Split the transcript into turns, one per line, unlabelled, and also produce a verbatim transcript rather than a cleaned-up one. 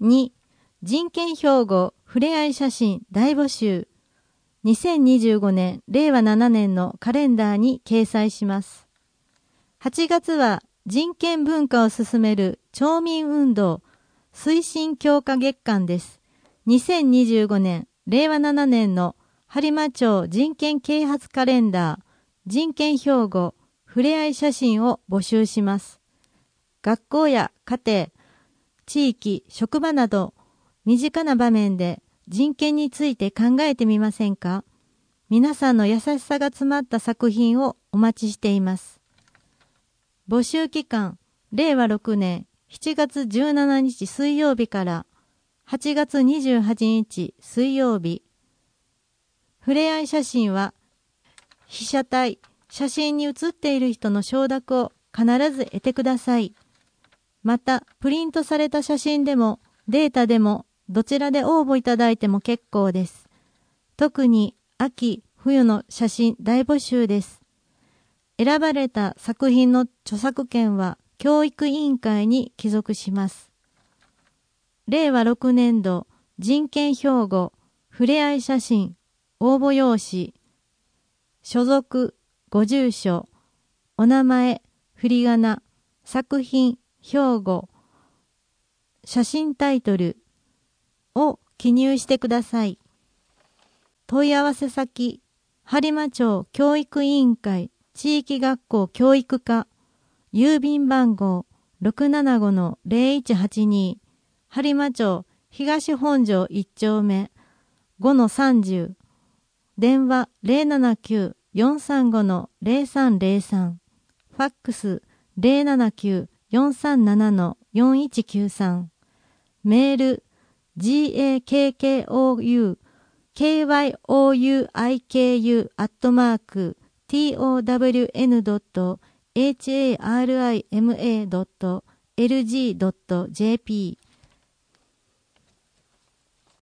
に、人権標語ふれあい写真大募集。にせんにじゅうごねんれいわななねんのカレンダーに掲載します。はちがつは人権文化を進める町民運動推進強化月間です。にせんにじゅうごねんれいわななねんの播磨町人権啓発カレンダー人権標語ふれあい写真を募集します。学校や家庭、地域、職場など身近な場面で人権について考えてみませんか？皆さんの優しさが詰まった作品をお待ちしています。募集期間、れいわろくねんしちがつじゅうしちにち水曜日からはちがつにじゅうはちにち水曜日。ふれあい写真は被写体、写真に写っている人の承諾を必ず得てください。また、プリントされた写真でもデータでもどちらで応募いただいても結構です。特に秋、冬の写真大募集です。選ばれた作品の著作権は教育委員会に帰属します。れいわろくねんど人権標語ふれあい写真応募用紙所属ご住所お名前振り仮名作品標語写真タイトルを記入してください。問い合わせ先播磨町教育委員会地域学校教育課郵便番号 ろくななごのぜろいちはちに 播磨町東本庄いち丁目 ごのさんじゅう電話 ゼロななきゅう よんさんごのぜろさんぜろさんファックス ゼロななきゅう よんさんななのよんいちきゅうさんメール ジーエーケーケーオーユーケーワイオーユーアイケーユー アットマーク トウエヌ ドット ハーマ ドット エルジー ドット ジェーピー